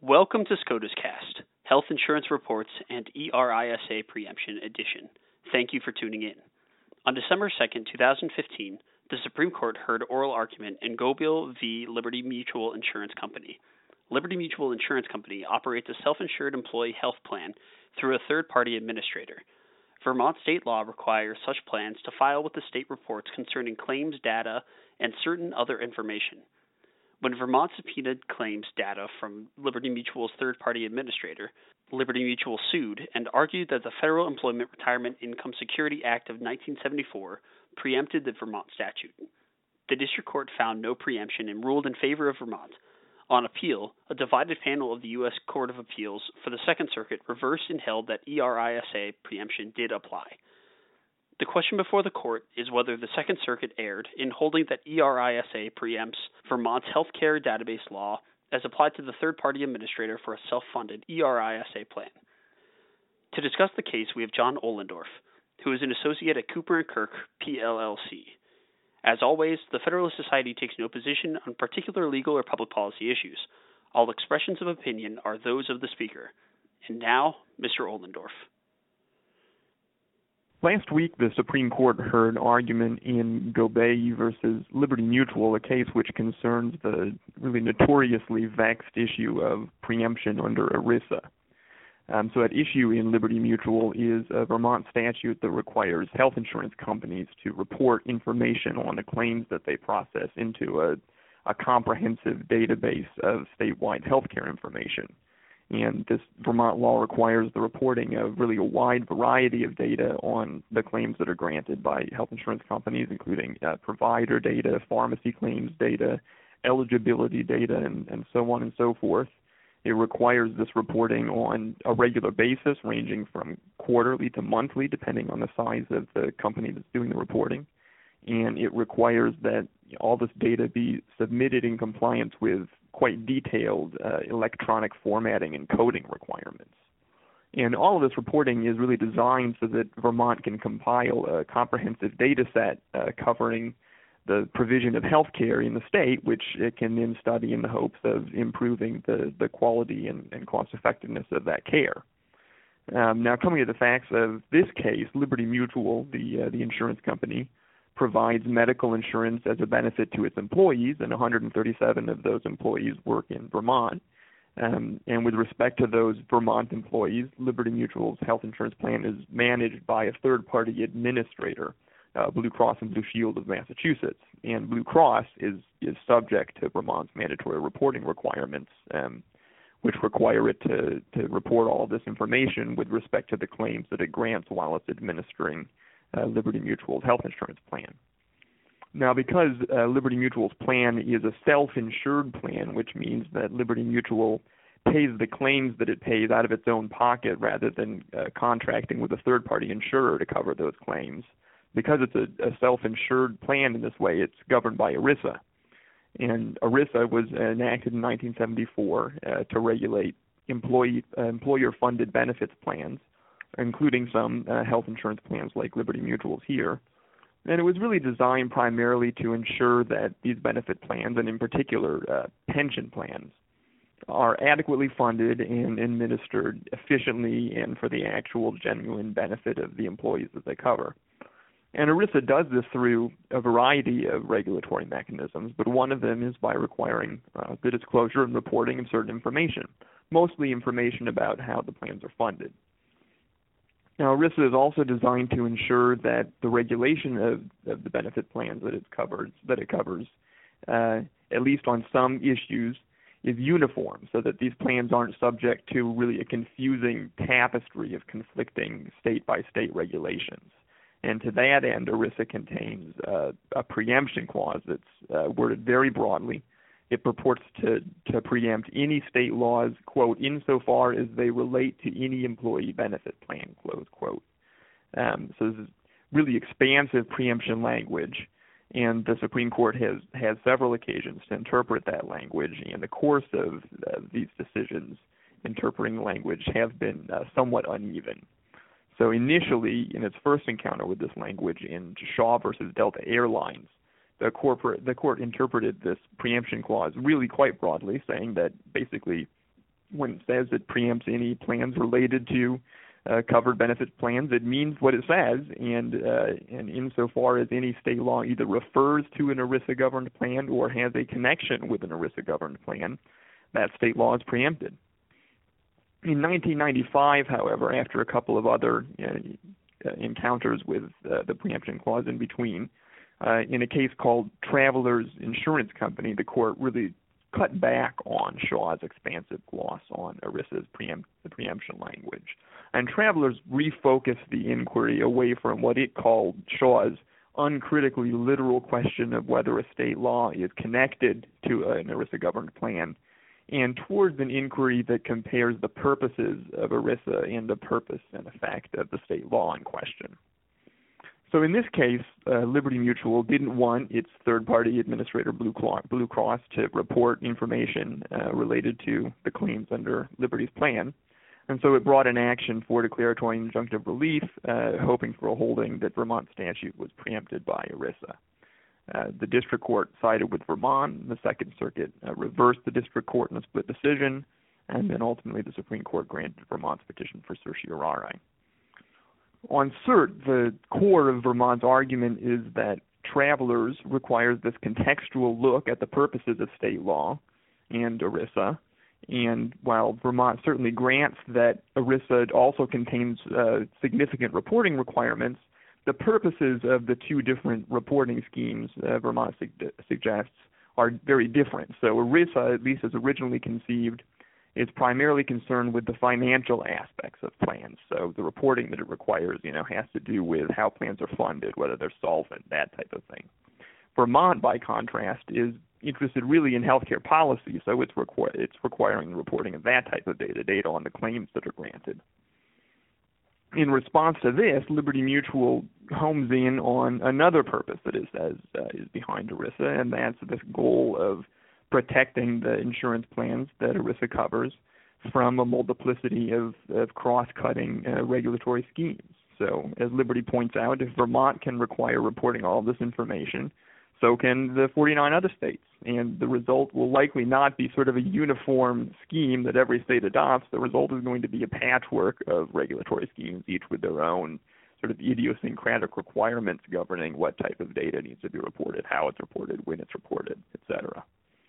Welcome to SCOTUS Cast, Health Insurance Reports and ERISA Preemption Edition. Thank you for tuning in. On December 2nd, 2015, the Supreme Court heard oral argument in Goebel v. Liberty Mutual Insurance Company. Liberty Mutual Insurance Company operates a self-insured employee health plan through a third-party administrator. Vermont state law requires such plans to file with the state reports concerning claims data and certain other information. When Vermont subpoenaed claims data from Liberty Mutual's third-party administrator, Liberty Mutual sued and argued that the Federal Employment Retirement Income Security Act of 1974 preempted the Vermont statute. The district court found no preemption and ruled in favor of Vermont. On appeal, a divided panel of the U.S. Court of Appeals for the Second Circuit reversed and held that ERISA preemption did apply. The question before the court is whether the Second Circuit erred in holding that ERISA preempts Vermont's healthcare database law as applied to the third-party administrator for a self-funded ERISA plan. To discuss the case, we have John Ohlendorf, who is an associate at Cooper & Kirk, PLLC. As always, the Federalist Society takes no position on particular legal or public policy issues. All expressions of opinion are those of the speaker. And now, Mr. Ohlendorf. Last week, the Supreme Court heard argument in Goebel versus Liberty Mutual, a case which concerns the really notoriously vexed issue of preemption under ERISA. So at issue in Liberty Mutual is a Vermont statute that requires health insurance companies to report information on the claims that they process into a comprehensive database of statewide healthcare information. And this Vermont law requires the reporting of really a wide variety of data on the claims that are granted by health insurance companies, including provider data, pharmacy claims data, eligibility data, and so on and so forth. It requires this reporting on a regular basis, ranging from quarterly to monthly, depending on the size of the company that's doing the reporting. And it requires that all this data be submitted in compliance with quite detailed electronic formatting and coding requirements. And all of this reporting is really designed so that Vermont can compile a comprehensive data set covering the provision of health care in the state, which it can then study in the hopes of improving the quality and cost-effectiveness of that care. Now, coming to the facts of this case, Liberty Mutual, the insurance company, provides medical insurance as a benefit to its employees, and 137 of those employees work in Vermont. And with respect to those Vermont employees, Liberty Mutual's health insurance plan is managed by a third-party administrator, Blue Cross and Blue Shield of Massachusetts. And Blue Cross is subject to Vermont's mandatory reporting requirements, which require it to report all of this information with respect to the claims that it grants while it's administering Liberty Mutual's health insurance plan. Now, because Liberty Mutual's plan is a self-insured plan, which means that Liberty Mutual pays the claims that it pays out of its own pocket rather than contracting with a third-party insurer to cover those claims, because it's a self-insured plan in this way, it's governed by ERISA. And ERISA was enacted in 1974 to regulate employer-funded benefits plans, including some health insurance plans like Liberty Mutual's here. And it was really designed primarily to ensure that these benefit plans, and in particular pension plans, are adequately funded and administered efficiently and for the actual genuine benefit of the employees that they cover. And ERISA does this through a variety of regulatory mechanisms, but one of them is by requiring the disclosure and reporting of certain information, mostly information about how the plans are funded. Now, ERISA is also designed to ensure that the regulation of the benefit plans that it covers, at least on some issues, is uniform, so that these plans aren't subject to really a confusing tapestry of conflicting state-by-state regulations. And to that end, ERISA contains a preemption clause that's worded very broadly. It purports to preempt any state laws, quote, insofar as they relate to any employee benefit plan, close quote. So this is really expansive preemption language, and the Supreme Court has had several occasions to interpret that language, and the course of these decisions interpreting language have been somewhat uneven. So initially, in its first encounter with this language in Shaw versus Delta Airlines, the court interpreted this preemption clause really quite broadly, saying that basically when it says it preempts any plans related to covered benefit plans, it means what it says, and insofar as any state law either refers to an ERISA-governed plan or has a connection with an ERISA-governed plan, that state law is preempted. In 1995, however, after a couple of other encounters with the preemption clause in between, in a case called Travelers Insurance Company, the court really cut back on Shaw's expansive gloss on ERISA's preemption language. And Travelers refocused the inquiry away from what it called Shaw's uncritically literal question of whether a state law is connected to an ERISA-governed plan, and towards an inquiry that compares the purposes of ERISA and the purpose and effect of the state law in question. So in this case, Liberty Mutual didn't want its third-party administrator, Blue Cross, to report information related to the claims under Liberty's plan. And so it brought an action for declaratory and injunctive relief, hoping for a holding that Vermont statute was preempted by ERISA. The district court sided with Vermont. The Second Circuit reversed the district court in a split decision, and then ultimately the Supreme Court granted Vermont's petition for certiorari. On cert, the core of Vermont's argument is that Travelers requires this contextual look at the purposes of state law and ERISA, and while Vermont certainly grants that ERISA also contains significant reporting requirements, the purposes of the two different reporting schemes Vermont suggests are very different. So ERISA, at least as originally conceived, is primarily concerned with the financial aspects of plans. So the reporting that it requires, has to do with how plans are funded, whether they're solvent, that type of thing. Vermont, by contrast, is interested really in healthcare policy, so it's requiring the reporting of that type of data on the claims that are granted. In response to this, Liberty Mutual homes in on another purpose that is behind ERISA, and that's this goal of protecting the insurance plans that ERISA covers from a multiplicity of cross-cutting regulatory schemes. So, as Liberty points out, if Vermont can require reporting all of this information, so can the 49 other states. And the result will likely not be sort of a uniform scheme that every state adopts. The result is going to be a patchwork of regulatory schemes, each with their own sort of idiosyncratic requirements governing what type of data needs to be reported, how it's reported, when it's reported, etc.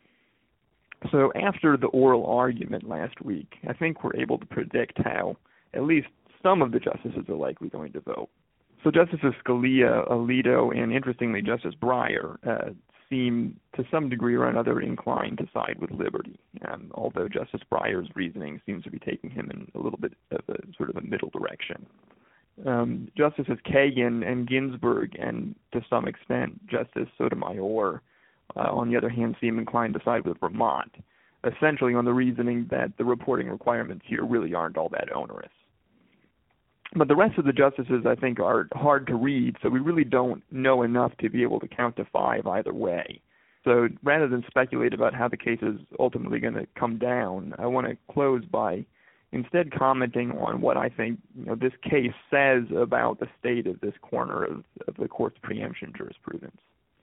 So after the oral argument last week, I think we're able to predict how at least some of the justices are likely going to vote. So Justices Scalia, Alito, and interestingly Justice Breyer seem to some degree or another inclined to side with Liberty, although Justice Breyer's reasoning seems to be taking him in a little bit of a sort of a middle direction. Justices Kagan and Ginsburg, and to some extent Justice Sotomayor, on the other hand, seem inclined to side with Vermont, essentially on the reasoning that the reporting requirements here really aren't all that onerous. But the rest of the justices, I think, are hard to read, so we really don't know enough to be able to count to 5 either way. So rather than speculate about how the case is ultimately going to come down, I want to close by instead commenting on what I think this case says about the state of this corner of the court's preemption jurisprudence.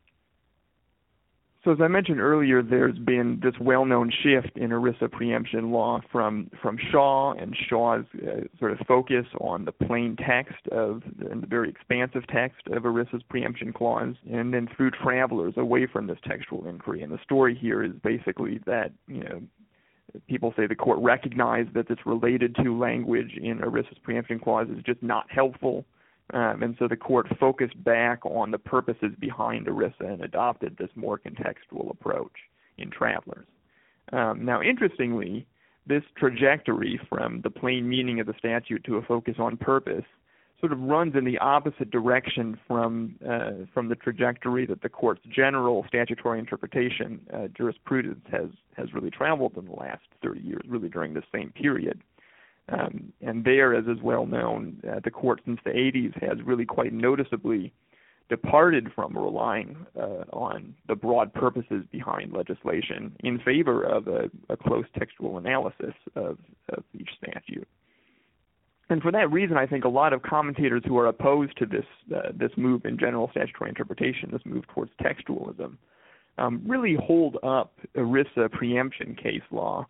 So as I mentioned earlier, there's been this well-known shift in ERISA preemption law from Shaw and Shaw's sort of focus on the plain text and the very expansive text of ERISA's preemption clause, and then through Travelers away from this textual inquiry. And the story here is basically that, people say the court recognized that this related to language in ERISA's preemption clause is just not helpful. And so the court focused back on the purposes behind ERISA and adopted this more contextual approach in Travelers. Now, interestingly, this trajectory from the plain meaning of the statute to a focus on purpose sort of runs in the opposite direction from the trajectory that the court's general statutory interpretation jurisprudence has really traveled in the last 30 years, really during the same period. And there, as is well known, the court since the 80s has really quite noticeably departed from relying on the broad purposes behind legislation in favor of a close textual analysis of each statute. And for that reason, I think a lot of commentators who are opposed to this move in general statutory interpretation, this move towards textualism, really hold up ERISA preemption case law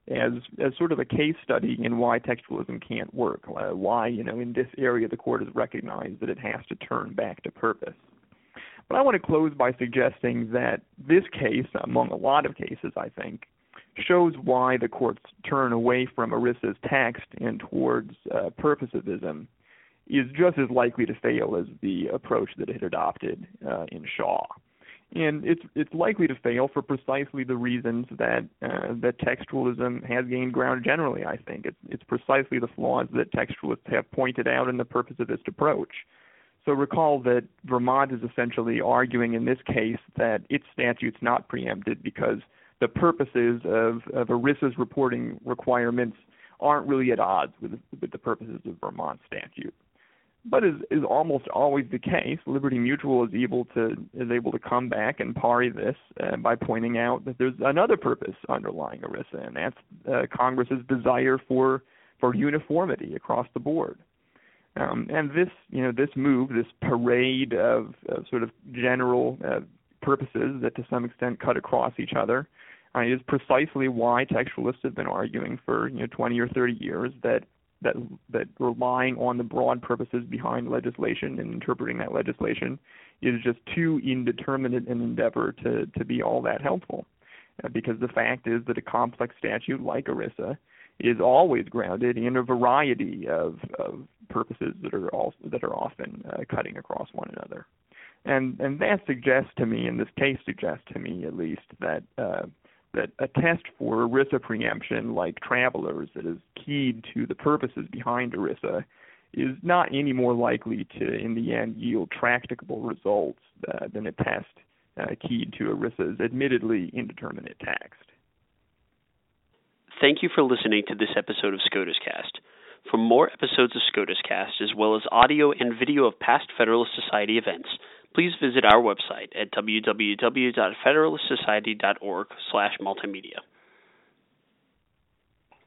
as sort of a case study in why textualism can't work, why, in this area the court has recognized that it has to turn back to purpose. But I want to close by suggesting that this case, among a lot of cases, I think, shows why the courts turn away from ERISA's text and towards purposivism is just as likely to fail as the approach that it had adopted in Shaw. And it's likely to fail for precisely the reasons that textualism has gained ground generally, I think. It's precisely the flaws that textualists have pointed out in the purposivist approach. So recall that Vermont is essentially arguing in this case that its statute's not preempted because the purposes of ERISA's reporting requirements aren't really at odds with the purposes of Vermont's statute. But as is almost always the case, Liberty Mutual is able to come back and parry this by pointing out that there's another purpose underlying ERISA, and that's Congress's desire for uniformity across the board. And this move, this parade of sort of general purposes that to some extent cut across each other, is precisely why textualists have been arguing for 20 or 30 years that relying on the broad purposes behind legislation and interpreting that legislation is just too indeterminate an endeavor to be all that helpful. Because the fact is that a complex statute like ERISA is always grounded in a variety of purposes that are often cutting across one another. And that suggests to me, and this case suggests to me at least, that a test for ERISA preemption like Travelers that is keyed to the purposes behind ERISA is not any more likely to, in the end, yield tractable results than a test keyed to ERISA's admittedly indeterminate text. Thank you for listening to this episode of SCOTUS Cast. For more episodes of SCOTUS Cast, as well as audio and video of past Federalist Society events, please visit our website at www.federalistsociety.org/multimedia.